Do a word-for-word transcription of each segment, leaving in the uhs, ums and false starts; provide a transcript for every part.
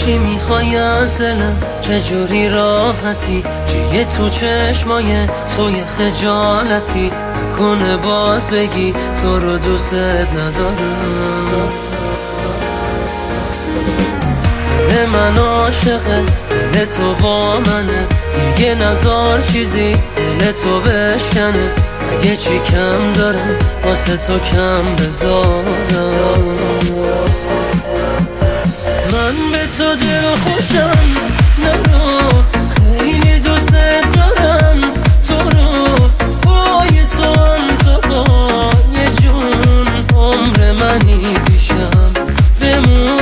چی میخوای از دلم، چجوری راحتی، چیه تو چشمای توی خجالتی، نکنه باز بگی تو رو دوست ندارم. دل من عاشقه، دل تو با منه، دیگه نزار چیزی دل تو بشکنه، اگه چی کم دارم واسه تو کم بذارم. من به تو دل خوشم، نرو خیلی دوست دارم تو رو، پای تو هم تو پای جون، عمر منی پیشم بمون.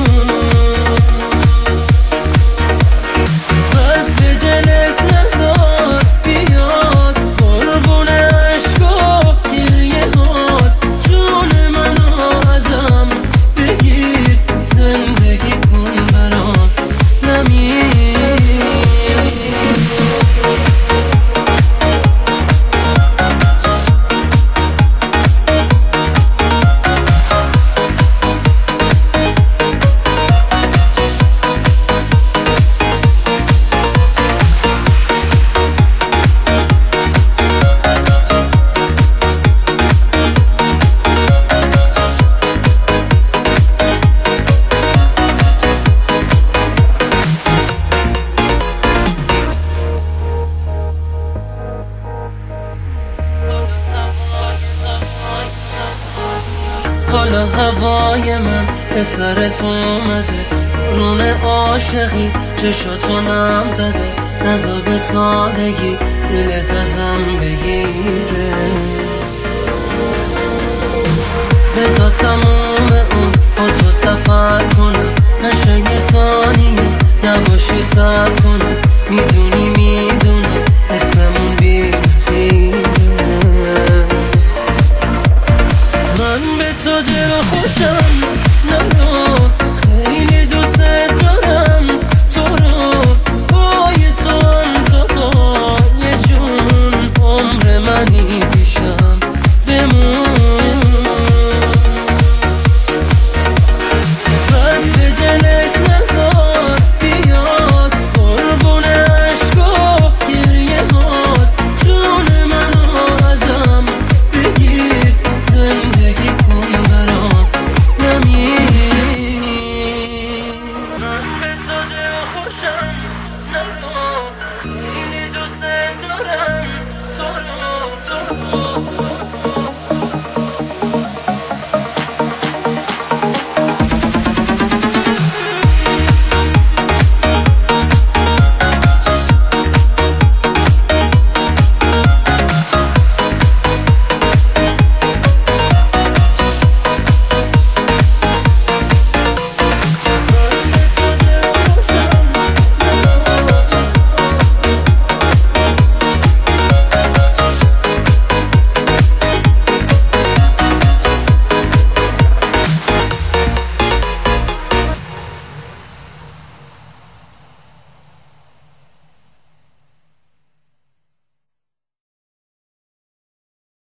حالا هوای من به سر تو اومده، رون عاشقی چشاتو نم زده، نزا به سادگی دلت ازم بگیره، بذار تموم